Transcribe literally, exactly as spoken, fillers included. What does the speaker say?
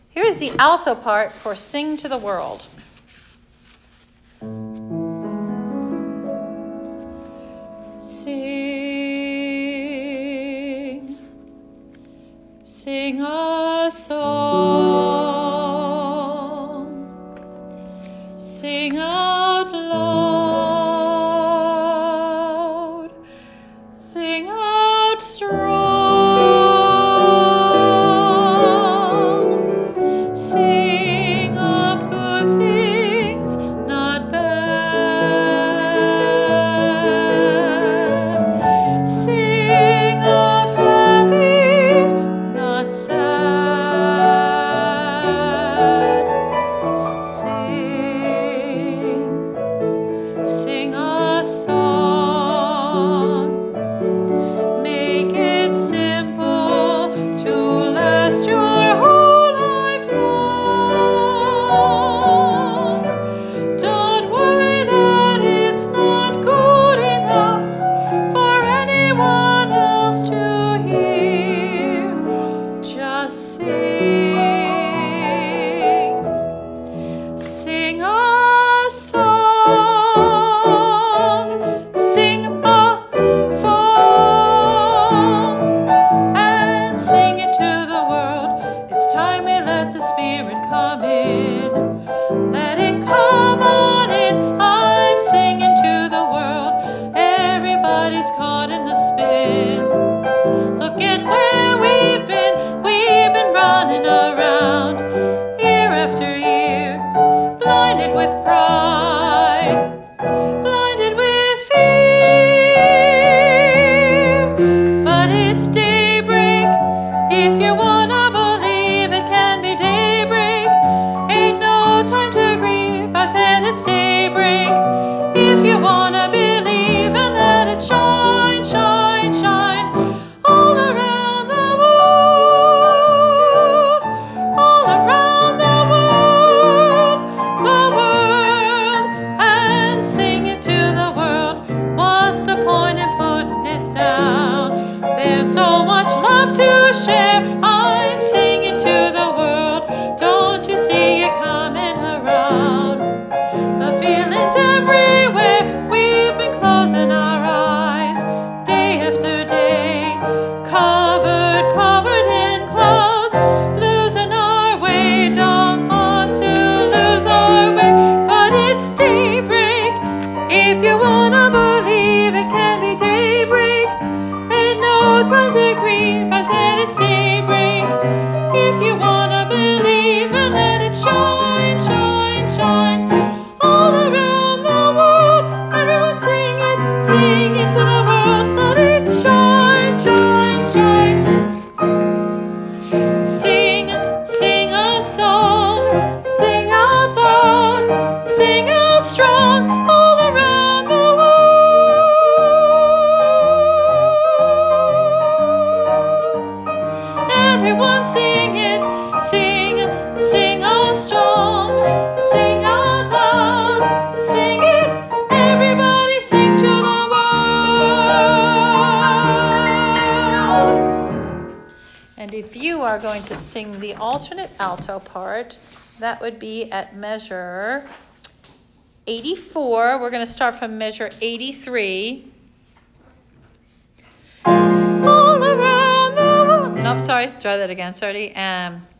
Here is the alto part for Sing to the World. Sing, sing a song, sing out loud, sing out strong, sing of good things, not bad, sing of happy, not sad, sing, sing a song. Make it simple to last your whole life long. Don't worry that it's not good enough for anyone else to hear. Just sing, sing a song, sing a song, and sing it to the world. It's time we let the Spirit come in. Let it come on in. I'm singing to the world. Everybody's caught in the spin. Look at where we've been. We've been running around year after year, blinded with pride, blinded with fear. But it's daybreak. If you wanna believe, it can be daybreak. Ain't no time to grieve. I said it's daybreak. If you wanna believe, and let it shine, shine, shine all around the world, all around the world, the world, and sing it to the world. What's the point in putting it down? There's so much love to share. I'm singing to the world. Don't you see it coming around? The feeling's everywhere. We've been closing our eyes day after day, covered, covered in clouds, losing our way. Don't want to lose our way, but it's daybreak. If you wanna believe, it can be daybreak. Ain't no time to grieve. I said it's daybreak. If you wanna believe, and let it shine, shine, shine all around the world. Everyone sing it, sing it to the world. Let it shine, shine, shine. Sing, sing a song, sing out loud, sing out strong all around the world. Everyone sing it, sing, sing out strong, sing out loud, sing it. Everybody sing to the world. And if you are going to sing the alternate alto part, that would be at measure eighty-four. We're going to start from measure eighty-three. All around the world. Nope, sorry. Try that again. Sorry. Um,